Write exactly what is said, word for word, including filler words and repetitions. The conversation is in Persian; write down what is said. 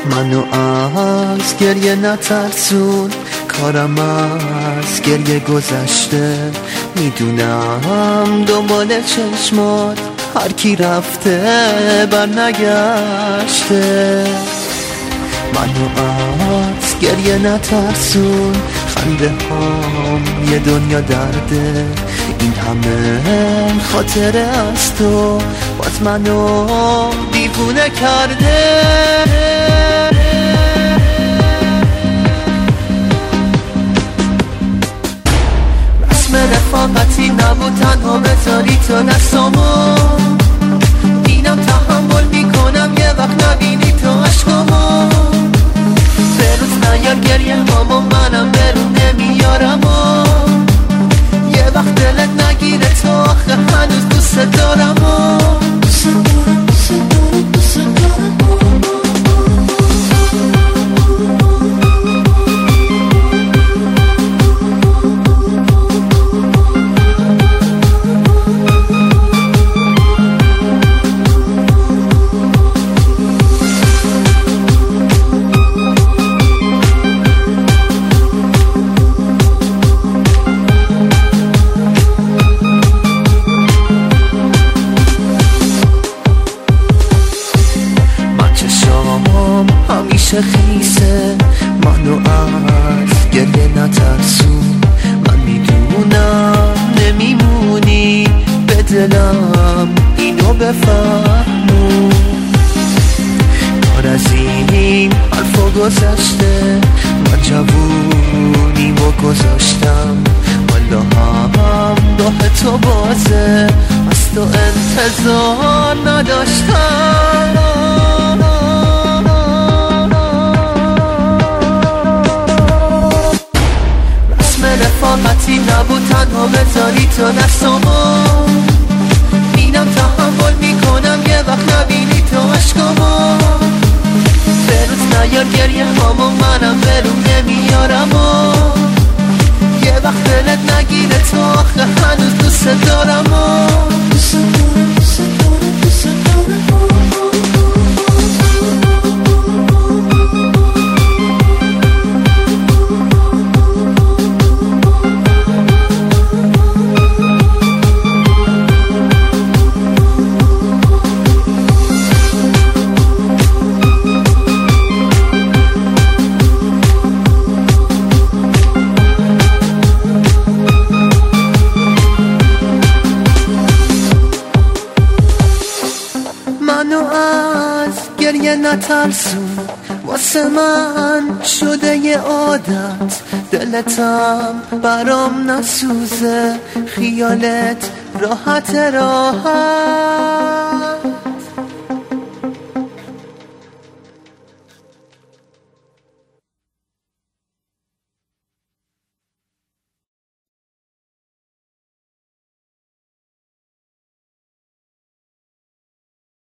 منو از گریه نترسون، کارم از گریه گذشته. میدونم دنبال چشمات هر کی رفته بر نگشته. منو از گریه نترسون، خنده هام یه دنیا درده. این همه خاطره از تو باز منو دیوونه کرده. رسم رفاقتی نبود تنها بذاری تو دستامو. اینم تحمل میکنم یه وقت نبینی تو عشقامو. به روز نیار گریه هامو منم برون نمیارم و یه وقت دلت نگیره تو آخه هنوز دوست دارم و دوست دارم دوست دارم دوست دارم. همیشه خیسه منو از گریه نترسون. من میدونم نمیمونی به دلم اینو بفهمون. کار از این حرفا گذشته، من جوونیمو گذاشتم. والا هم راه تو بازه، از تو انتظار نداشتم. رفاقتی نبود تنها بذاری تو دستامو. اینم تحمل میکنم یه وقت نبینی تو عشقامو. به روز نیار گریه هامو منم برون نمیارم و یه وقت دلت نگیره تو آخه هنوز دوست دارم و دوست دارم دوست دارم دوست دارم. منو از گریه نترسون، واسه من شده یه عادت. دلتم برام نسوزه، خیالت راحت راحت.